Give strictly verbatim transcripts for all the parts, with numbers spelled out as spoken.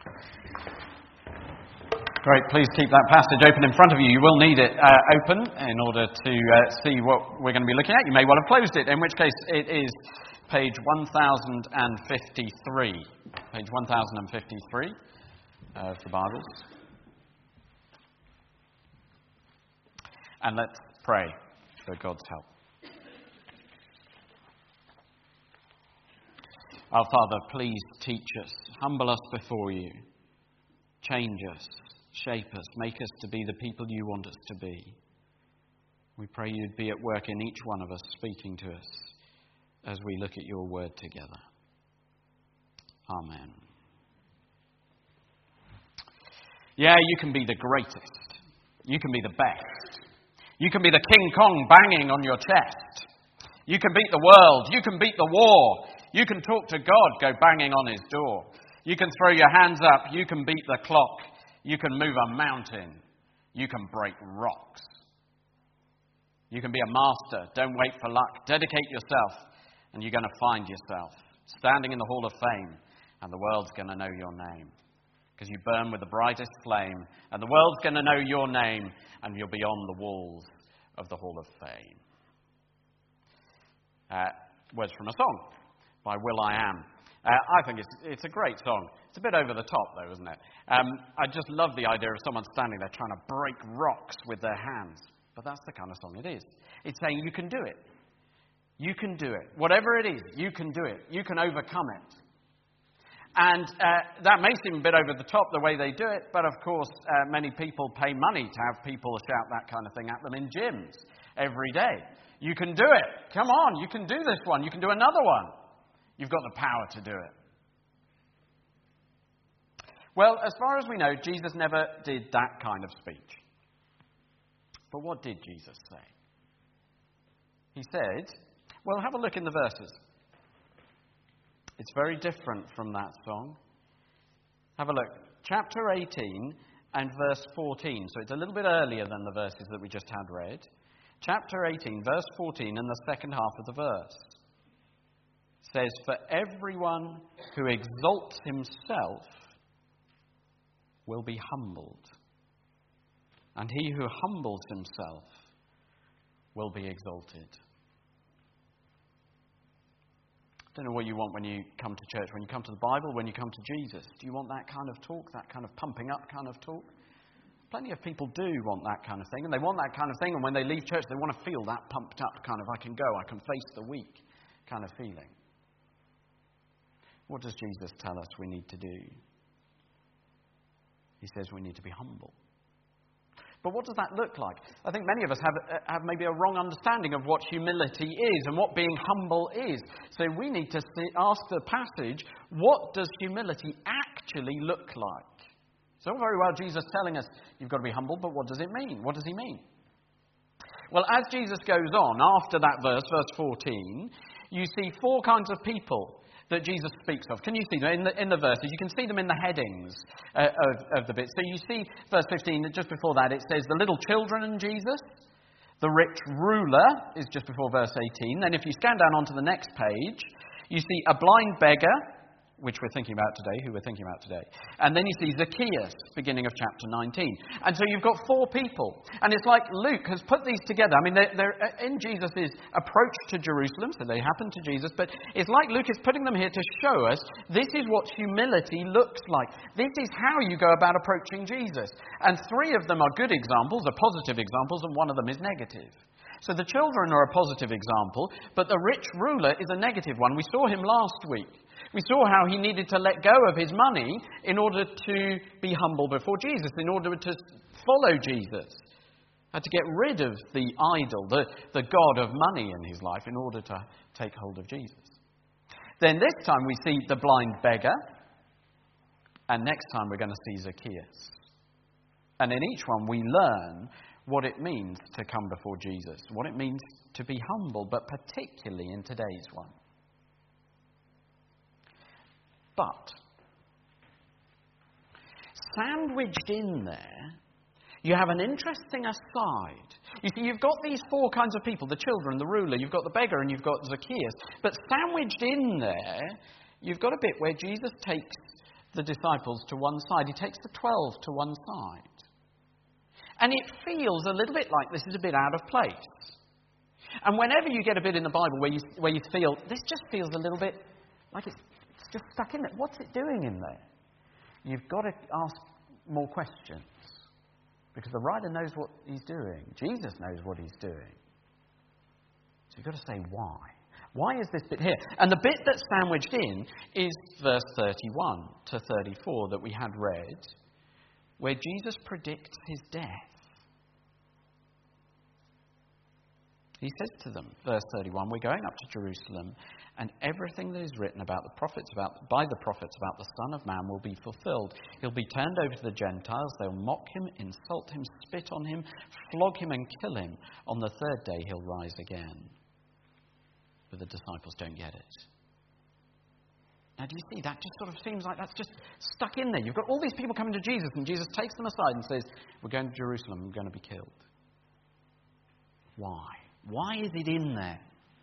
Great, please keep that passage open in front of you. You will need it uh, open in order to uh, see what we're going to be looking at. You may well have closed it, in which case it is page one thousand fifty-three. Page one thousand fifty-three of the Bibles. And let's pray for God's help. Our Father, please teach us, humble us before you, change us, shape us, make us to be the people you want us to be. We pray you'd be at work in each one of us, speaking to us as we look at your word together. Amen. Yeah, you can be the greatest. You can be the best. You can be the King Kong banging on your chest. You can beat the world. You can beat the war. You can talk to God, go banging on his door. You can throw your hands up. You can beat the clock. You can move a mountain. You can break rocks. You can be a master. Don't wait for luck. Dedicate yourself, and you're going to find yourself standing in the Hall of Fame, and the world's going to know your name. Because you burn with the brightest flame, and the world's going to know your name, and you'll be on the walls of the Hall of Fame. Uh, words from a song by will.i.am. Uh, I think it's, it's a great song. It's a bit over the top, though, isn't it? Um, I just love the idea of someone standing there trying to break rocks with their hands. But that's the kind of song it is. It's saying you can do it. You can do it. Whatever it is, you can do it. You can overcome it. And uh, that may seem a bit over the top the way they do it, but of course uh, many people pay money to have people shout that kind of thing at them in gyms every day. You can do it. Come on, you can do this one. You can do another one. You've got the power to do it. Well, as far as we know, Jesus never did that kind of speech. But what did Jesus say? He said, well, have a look in the verses. It's very different from that song. Have a look. Chapter eighteen and verse fourteen. So it's a little bit earlier than the verses that we just had read. Chapter eighteen, verse fourteen, and the second half of the verse says, for everyone who exalts himself will be humbled, and he who humbles himself will be exalted. I don't know what you want when you come to church, when you come to the Bible, when you come to Jesus. Do you want that kind of talk, that kind of pumping up kind of talk? Plenty of people do want that kind of thing, and they want that kind of thing, and when they leave church, they want to feel that pumped up kind of, I can go, I can face the week kind of feeling. What does Jesus tell us we need to do? He says we need to be humble. But what does that look like? I think many of us have, have maybe a wrong understanding of what humility is and what being humble is. So we need to see, ask the passage, what does humility actually look like? So very well, Jesus telling us you've got to be humble, but what does it mean? What does he mean? Well, as Jesus goes on, after that verse, verse fourteen, you see four kinds of people that Jesus speaks of. Can you see them in the, in the verses? You can see them in the headings uh, of, of the bit. So you see verse fifteen, just before that, it says the little children and Jesus. The rich ruler is just before verse eighteen. Then if you scan down onto the next page, you see a blind beggar, which we're thinking about today, who we're thinking about today. And then you see Zacchaeus, beginning of chapter nineteen. And so you've got four people. And it's like Luke has put these together. I mean, they're, they're in Jesus' approach to Jerusalem, so they happen to Jesus. But it's like Luke is putting them here to show us this is what humility looks like. This is how you go about approaching Jesus. And three of them are good examples, are positive examples, and one of them is negative. So the children are a positive example, but the rich ruler is a negative one. We saw him last week. We saw how he needed to let go of his money in order to be humble before Jesus, in order to follow Jesus. Had to get rid of the idol, the, the god of money in his life, in order to take hold of Jesus. Then this time we see the blind beggar, and next time we're going to see Zacchaeus. And in each one we learn what it means to come before Jesus, what it means to be humble, but particularly in today's one. But sandwiched in there, you have an interesting aside. You see, you've got these four kinds of people, the children, the ruler, you've got the beggar, and you've got Zacchaeus. But sandwiched in there, you've got a bit where Jesus takes the disciples to one side. He takes the twelve to one side. And it feels a little bit like this is a bit out of place. And whenever you get a bit in the Bible where you, where you feel, this just feels a little bit like it's, it's just stuck in there. What's it doing in there? You've got to ask more questions. Because the writer knows what he's doing. Jesus knows what he's doing. So you've got to say why. Why is this bit here? And the bit that's sandwiched in is verse thirty-one to thirty-four that we had read, where Jesus predicts his death. He says to them, verse thirty-one, we're going up to Jerusalem, and everything that is written about the prophets about by the prophets about the Son of Man will be fulfilled. He'll be turned over to the Gentiles. They'll mock him, insult him, spit on him, flog him and kill him. On the third day he'll rise again. But the disciples don't get it. Now, do you see, that just sort of seems like that's just stuck in there. You've got all these people coming to Jesus, and Jesus takes them aside and says, we're going to Jerusalem, we're going to be killed. Why? Why is it in there?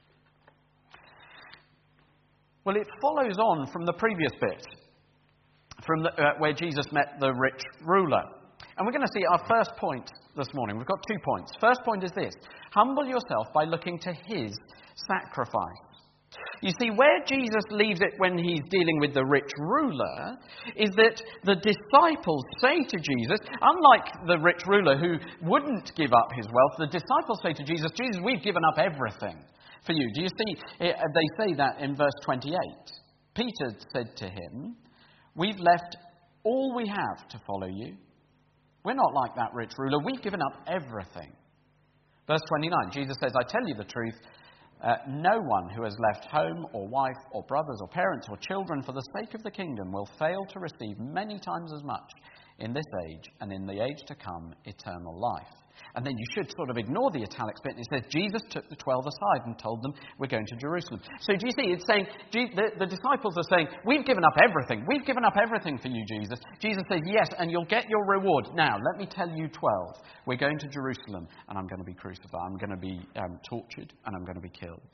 Well, it follows on from the previous bit, from the, uh, where Jesus met the rich ruler. And we're going to see our first point this morning. We've got two points. First point is this: humble yourself by looking to his sacrifice. You see, where Jesus leaves it when he's dealing with the rich ruler is that the disciples say to Jesus, unlike the rich ruler who wouldn't give up his wealth, the disciples say to Jesus, Jesus, we've given up everything for you. Do you see? They say that in verse twenty-eight. Peter said to him, we've left all we have to follow you. We're not like that rich ruler. We've given up everything. Verse twenty-nine, Jesus says, I tell you the truth, Uh, no one who has left home or wife or brothers or parents or children for the sake of the kingdom will fail to receive many times as much in this age and in the age to come eternal life. And then you should sort of ignore the italics bit. It says Jesus took the twelve aside and told them we're going to Jerusalem. So do you see, it's saying, the, the disciples are saying, we've given up everything. We've given up everything for you, Jesus. Jesus says, yes, and you'll get your reward. Now, let me tell you twelve. We're going to Jerusalem and I'm going to be crucified. I'm going to be um, tortured and I'm going to be killed.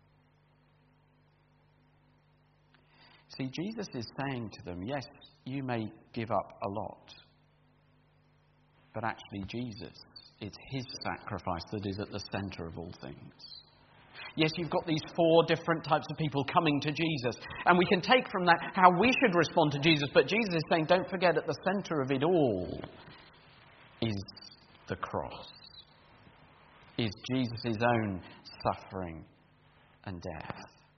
See, Jesus is saying to them, yes, you may give up a lot. But actually, Jesus, it's his sacrifice that is at the centre of all things. Yes, you've got these four different types of people coming to Jesus. And we can take from that how we should respond to Jesus. But Jesus is saying, don't forget, at the centre of it all is the cross. Is Jesus' own suffering and death.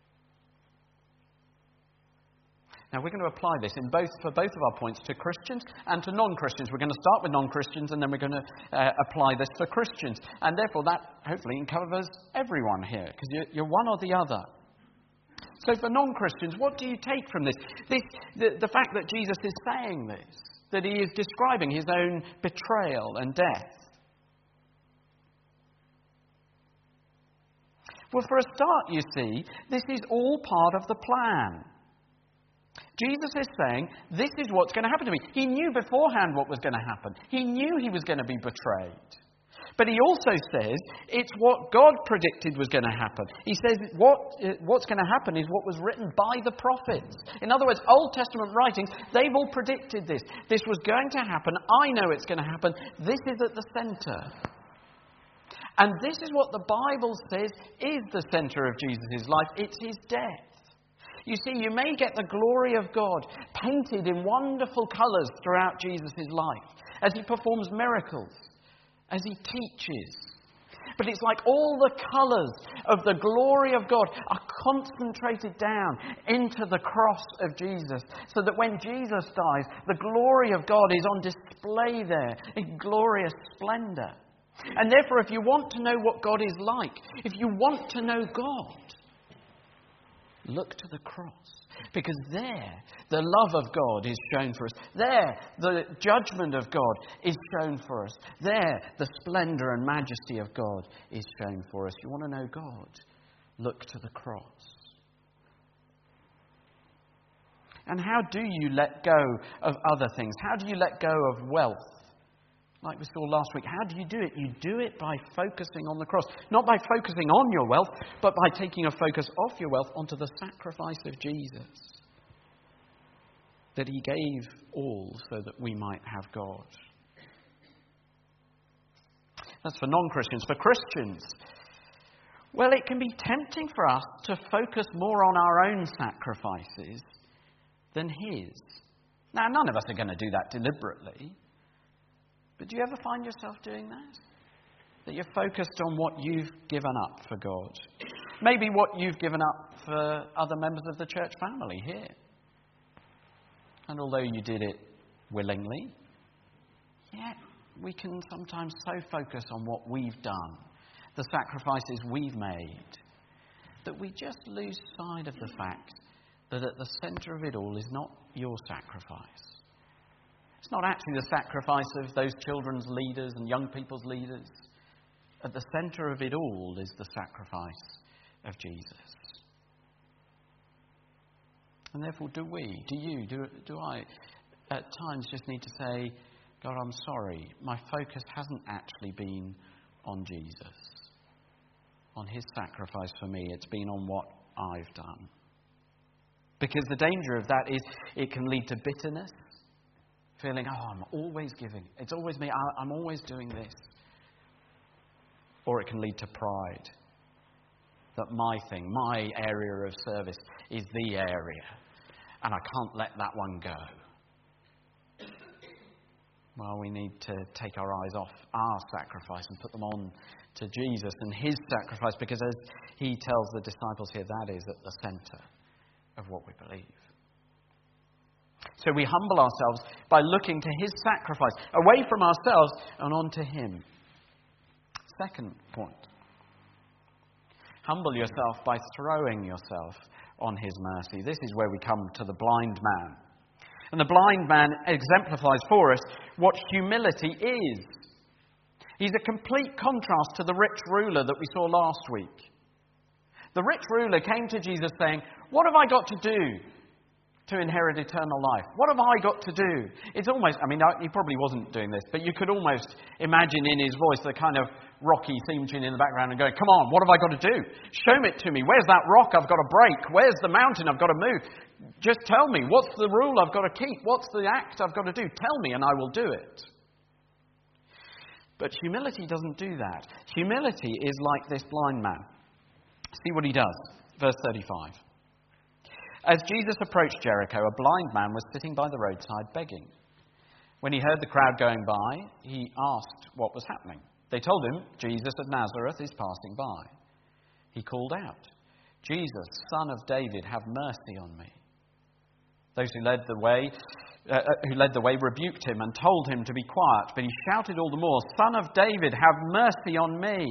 Now, we're going to apply this in both for both of our points to Christians and to non-Christians. We're going to start with non-Christians and then we're going to uh, apply this for Christians. And therefore, that hopefully covers everyone here, because you're, you're one or the other. So for non-Christians, what do you take from this? this the, the fact that Jesus is saying this, that he is describing his own betrayal and death. Well, for a start, you see, this is all part of the plan. Jesus is saying, this is what's going to happen to me. He knew beforehand what was going to happen. He knew he was going to be betrayed. But he also says, it's what God predicted was going to happen. He says, what, what's going to happen is what was written by the prophets. In other words, Old Testament writings, they've all predicted this. This was going to happen. I know it's going to happen. This is at the centre. And this is what the Bible says is the centre of Jesus' life. It's his death. You see, you may get the glory of God painted in wonderful colours throughout Jesus' life, as he performs miracles, as he teaches. But it's like all the colours of the glory of God are concentrated down into the cross of Jesus, so that when Jesus dies, the glory of God is on display there in glorious splendour. And therefore, if you want to know what God is like, if you want to know God, look to the cross, because there the love of God is shown for us. There the judgment of God is shown for us. There the splendour and majesty of God is shown for us. You want to know God? Look to the cross. And how do you let go of other things? How do you let go of wealth? Like we saw last week, how do you do it? You do it by focusing on the cross. Not by focusing on your wealth, but by taking a focus off your wealth onto the sacrifice of Jesus. that he gave all so that we might have God. That's for non-Christians. For Christians, well, it can be tempting for us to focus more on our own sacrifices than his. Now, none of us are going to do that deliberately. But do you ever find yourself doing that? That you're focused on what you've given up for God. Maybe what you've given up for other members of the church family here. And although you did it willingly, yet we can sometimes so focus on what we've done, the sacrifices we've made, that we just lose sight of the fact that at the centre of it all is not your sacrifice. It's not actually the sacrifice of those children's leaders and young people's leaders. At the centre of it all is the sacrifice of Jesus. And therefore, do we, do you, do, do I, at times just need to say, God, I'm sorry, my focus hasn't actually been on Jesus, on his sacrifice for me. It's been on what I've done. Because the danger of that is it can lead to bitterness, feeling, oh, I'm always giving. It's always me. I, I'm always doing this. Or it can lead to pride. That my thing, my area of service is the area. And I can't let that one go. Well, we need to take our eyes off our sacrifice and put them on to Jesus and his sacrifice. Because as he tells the disciples here, that is at the centre of what we believe. So we humble ourselves by looking to his sacrifice, away from ourselves and on to him. Second point. Humble yourself by throwing yourself on his mercy. This is where we come to the blind man. And the blind man exemplifies for us what humility is. He's a complete contrast to the rich ruler that we saw last week. The rich ruler came to Jesus saying, what have I got to do to inherit eternal life? What have I got to do? It's almost, I mean, he probably wasn't doing this, but you could almost imagine in his voice the kind of rocky theme tune in the background and going, come on, what have I got to do? Show it to me. Where's that rock I've got to break? Where's the mountain I've got to move? Just tell me. What's the rule I've got to keep? What's the act I've got to do? Tell me and I will do it. But humility doesn't do that. Humility is like this blind man. See what he does. Verse thirty-five. As Jesus approached Jericho, a blind man was sitting by the roadside begging. When he heard the crowd going by, he asked what was happening. They told him, Jesus of Nazareth is passing by. He called out, Jesus, Son of David, have mercy on me. Those who led the way, uh, who led the way rebuked him and told him to be quiet, but he shouted all the more, Son of David, have mercy on me.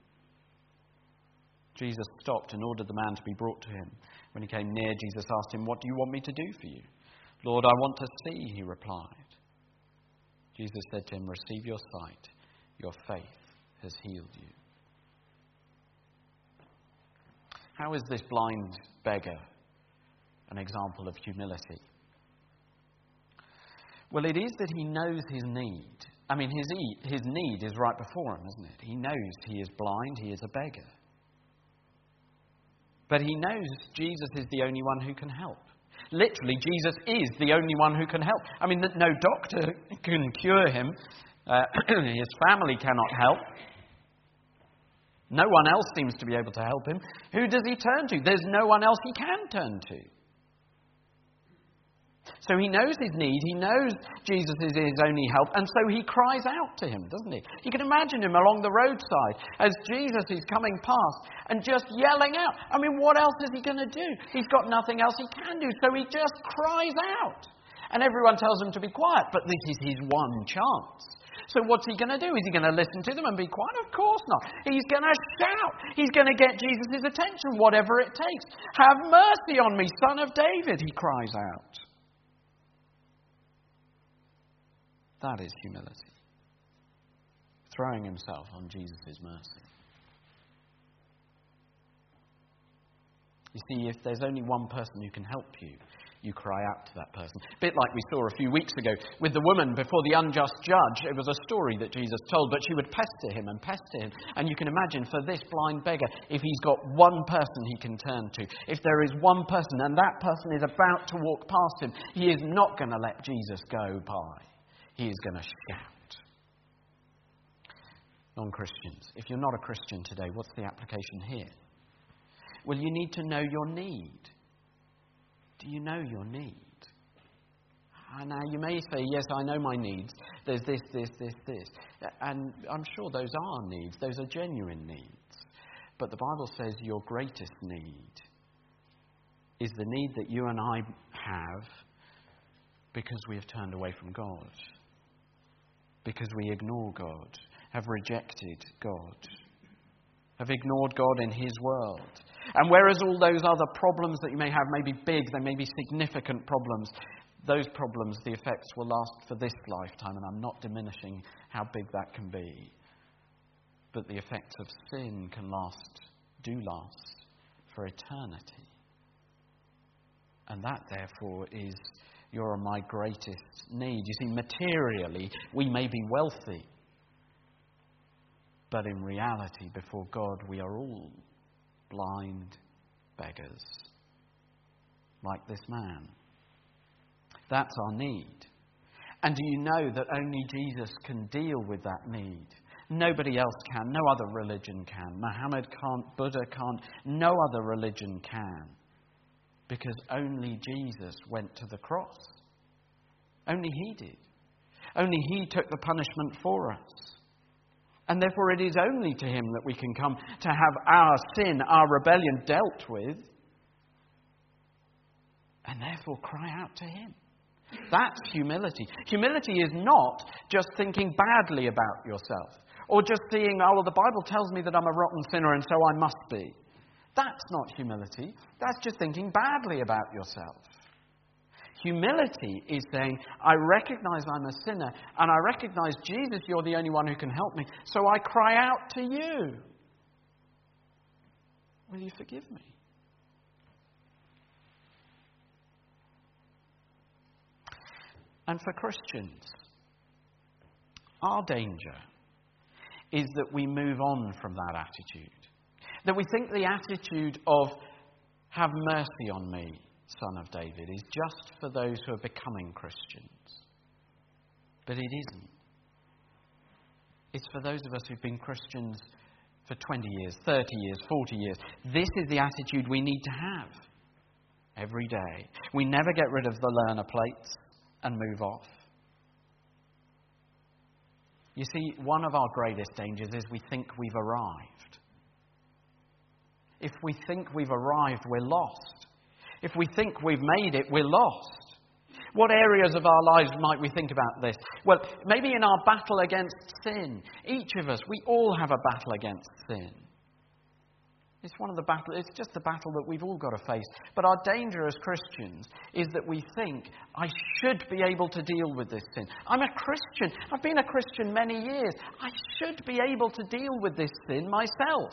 Jesus stopped and ordered the man to be brought to him. When he came near, Jesus asked him, what do you want me to do for you? Lord, I want to see, he replied. Jesus said to him, receive your sight. Your faith has healed you. How is this blind beggar an example of humility? Well, it is that he knows his need. I mean, his, his need is right before him, isn't it? He knows he is blind, he is a beggar. But he knows Jesus is the only one who can help. Literally, Jesus is the only one who can help. I mean, no doctor can cure him. Uh, his family cannot help. No one else seems to be able to help him. Who does he turn to? There's no one else he can turn to. So he knows his need, he knows Jesus is his only help, and so he cries out to him, doesn't he? You can imagine him along the roadside as Jesus is coming past and just yelling out. I mean, what else is he going to do? He's got nothing else he can do, so he just cries out. And everyone tells him to be quiet, but this is his one chance. So what's he going to do? Is he going to listen to them and be quiet? Of course not. He's going to shout. He's going to get Jesus' attention, whatever it takes. Have mercy on me, Son of David, he cries out. That is humility. Throwing himself on Jesus' mercy. You see, if there's only one person who can help you, You cry out to that person. A bit like we saw a few weeks ago with the woman before the unjust judge. It was a story that Jesus told, but she would pester him and pester him. And you can imagine for this blind beggar, if he's got one person he can turn to, if there is one person and that person is about to walk past him, he is not going to let Jesus go by. He is going to shout. Non-Christians, if you're not a Christian today, what's the application here? Well, you need to know your need. Do you know your need? Now, you may say, yes, I know my needs. There's this, this, this, this. And I'm sure those are needs. Those are genuine needs. But the Bible says your greatest need is the need that you and I have because we have turned away from God. Because we ignore God, have rejected God, have ignored God in His world. And whereas all those other problems that you may have may be big, they may be significant problems, those problems, the effects will last for this lifetime, and I'm not diminishing how big that can be. But the effects of sin can last, do last, for eternity. And that, therefore, is your and my greatest need. You see, materially, we may be wealthy, but in reality, before God, we are all blind beggars, like this man. That's our need. And do you know that only Jesus can deal with that need? Nobody else can. No other religion can. Muhammad can't. Buddha can't. No other religion can. Because only Jesus went to the cross. Only He did. Only He took the punishment for us. And therefore it is only to Him that we can come to have our sin, our rebellion dealt with, and therefore cry out to Him. That's humility. Humility is not just thinking badly about yourself, or just seeing, oh, well, the Bible tells me that I'm a rotten sinner and so I must be. That's not humility. That's just thinking badly about yourself. Humility is saying, I recognize I'm a sinner, and I recognize, Jesus, you're the only one who can help me, so I cry out to you. Will you forgive me? And for Christians, our danger is that we move on from that attitude. That we think the attitude of, have mercy on me, Son of David, is just for those who are becoming Christians. But it isn't. It's for those of us who've been Christians for twenty years, thirty years, forty years. This is the attitude we need to have every day. We never get rid of the learner plates and move off. You see, one of our greatest dangers is we think we've arrived. If we think we've arrived, we're lost. If we think we've made it, we're lost. What areas of our lives might we think about this? Well, maybe in our battle against sin. Each of us, we all have a battle against sin. It's one of the battle. It's just the battle that we've all got to face. But our danger as Christians is that we think, I should be able to deal with this sin. I'm a Christian. I've been a Christian many years. I should be able to deal with this sin myself.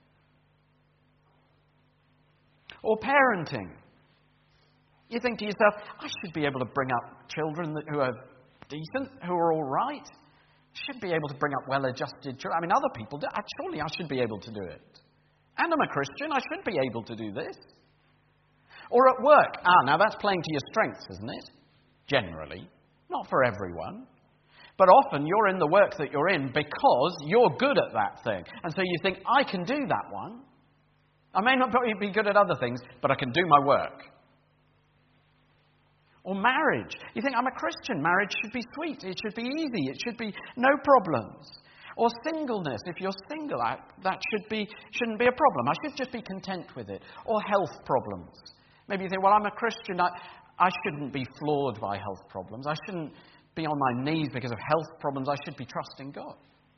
Or parenting. You think to yourself, I should be able to bring up children who are decent, who are all right. Should be able to bring up well-adjusted children. I mean, other people do. Surely I should be able to do it. And I'm a Christian, I should be able to do this. Or at work. Ah, now that's playing to your strengths, isn't it? Generally. Not for everyone. But often you're in the work that you're in because you're good at that thing. And so you think, I can do that one. I may not be good at other things, but I can do my work. Or marriage. You think, I'm a Christian. Marriage should be sweet. It should be easy. It should be no problems. Or singleness. If you're single, that should be, shouldn't be a problem. I should just be content with it. Or health problems. Maybe you think, well, I'm a Christian. I, I shouldn't be flawed by health problems. I shouldn't be on my knees because of health problems. I should be trusting God.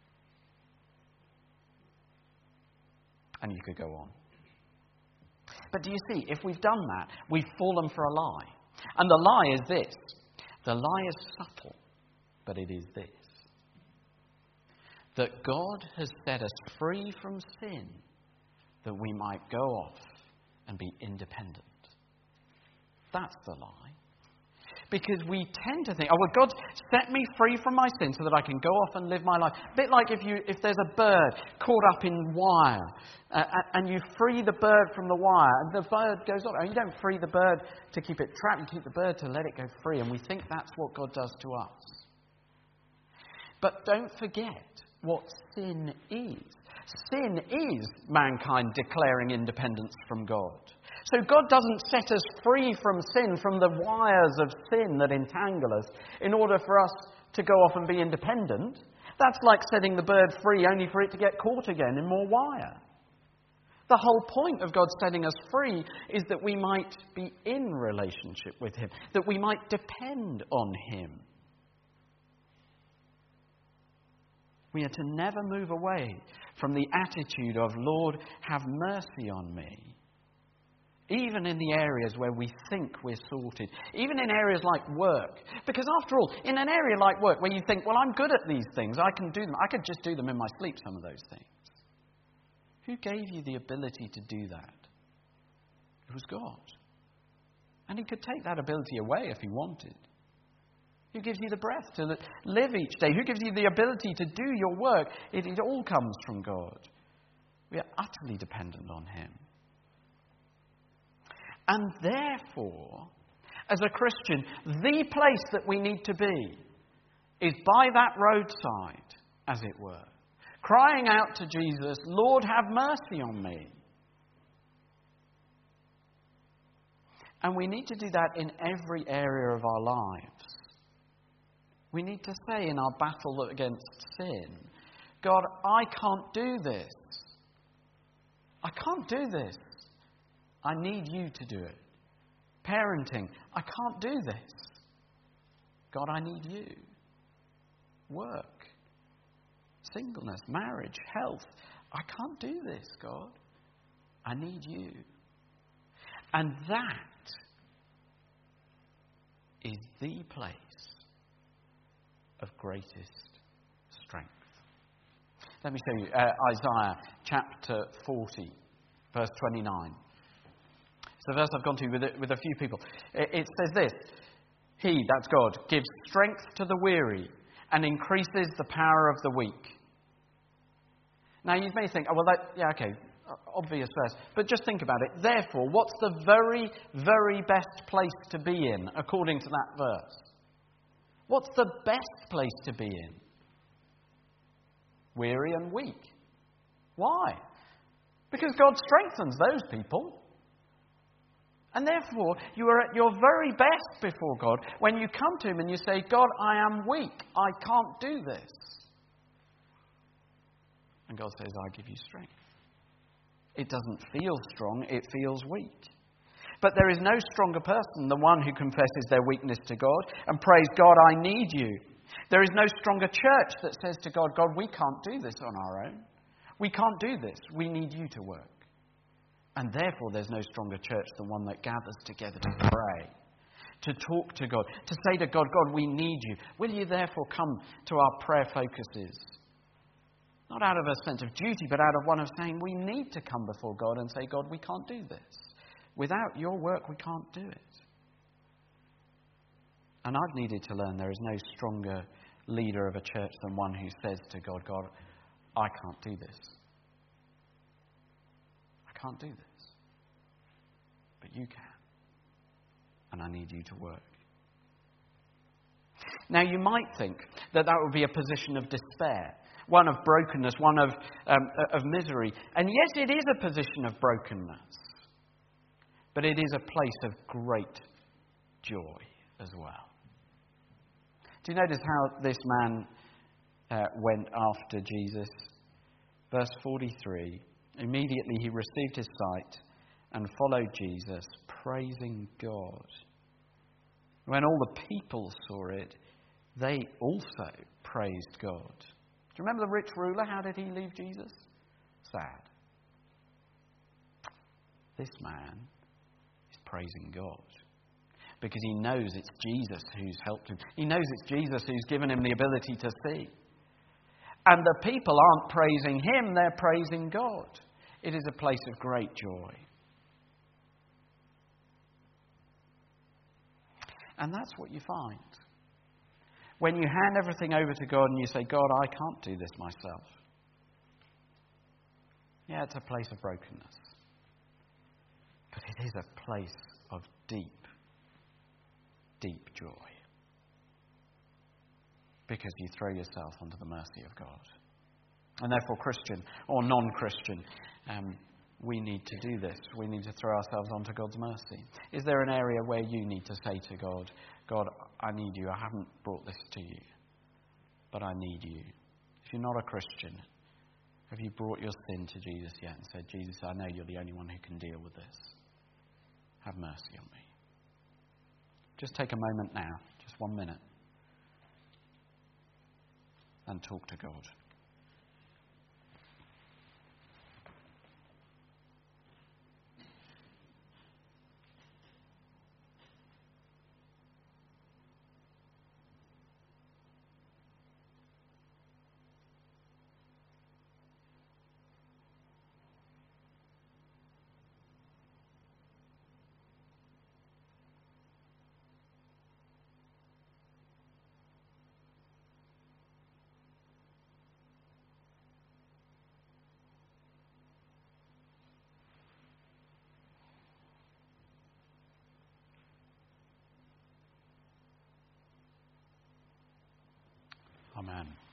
And you could go on. But do you see, if we've done that, we've fallen for a lie. And the lie is this. The lie is subtle, but it is this. That God has set us free from sin that we might go off and be independent. That's the lie. Because we tend to think, oh, well, God set me free from my sin so that I can go off and live my life. A bit like if you if there's a bird caught up in wire uh, and you free the bird from the wire and the bird goes on. You don't free the bird to keep it trapped. You keep the bird to let it go free. And we think that's what God does to us. But don't forget what sin is. Sin is mankind declaring independence from God. So God doesn't set us free from sin, from the wires of sin that entangle us, in order for us to go off and be independent. That's like setting the bird free only for it to get caught again in more wire. The whole point of God setting us free is that we might be in relationship with Him, that we might depend on Him. We are to never move away from the attitude of, Lord, have mercy on me. Even in the areas where we think we're sorted. Even in areas like work. Because after all, in an area like work where you think, well, I'm good at these things, I can do them. I could just do them in my sleep, some of those things. Who gave you the ability to do that? It was God. And He could take that ability away if He wanted. Who gives you the breath to live each day? Who gives you the ability to do your work? It, it all comes from God. We are utterly dependent on Him. And therefore, as a Christian, the place that we need to be is by that roadside, as it were, crying out to Jesus, Lord, have mercy on me. And we need to do that in every area of our lives. We need to say in our battle against sin, God, I can't do this. I can't do this. I need you to do it. Parenting, I can't do this. God, I need you. Work, singleness, marriage, health. I can't do this, God. I need you. And that is the place of greatest strength. Let me show you uh, Isaiah chapter forty, verse twenty-nine. It's the verse I've gone to with a, with a few people. It, it says this: He, that's God, gives strength to the weary and increases the power of the weak. Now you may think, oh well, that, yeah, okay, obvious verse, but just think about it. Therefore, what's the very, very best place to be in according to that verse? What's the best place to be in? Weary and weak. Why? Because God strengthens those people. And therefore, you are at your very best before God when you come to Him and you say, God, I am weak. I can't do this. And God says, I give you strength. It doesn't feel strong, it feels weak. But there is no stronger person than one who confesses their weakness to God and prays, God, I need you. There is no stronger church that says to God, God, we can't do this on our own. We can't do this. We need you to work. And therefore, there's no stronger church than one that gathers together to pray, to talk to God, to say to God, God, we need you. Will you therefore come to our prayer focuses? Not out of a sense of duty, but out of one of saying we need to come before God and say, God, we can't do this. Without your work, we can't do it. And I've needed to learn there is no stronger leader of a church than one who says to God, God, I can't do this. I can't do this. But you can. And I need you to work. Now, you might think that that would be a position of despair, one of brokenness, one of, um, of misery. And yes, it is a position of brokenness. But it is a place of great joy as well. Do you notice how this man uh, went after Jesus? Verse forty-three, immediately he received his sight and followed Jesus, praising God. When all the people saw it, they also praised God. Do you remember the rich ruler? How did he leave Jesus? Sad. This man is praising God because he knows it's Jesus who's helped him. He knows it's Jesus who's given him the ability to see. And the people aren't praising him, they're praising God. It is a place of great joy. And that's what you find. When you hand everything over to God and you say, God, I can't do this myself. Yeah, it's a place of brokenness. But it is a place of deep, deep joy. Because you throw yourself onto the mercy of God. And therefore, Christian or non-Christian, um, we need to do this. We need to throw ourselves onto God's mercy. Is there an area where you need to say to God, God, I need you. I haven't brought this to you, but I need you. If you're not a Christian, have you brought your sin to Jesus yet and said, Jesus, I know you're the only one who can deal with this. Have mercy on me. Just take a moment now, just one minute, and talk to God. Amen.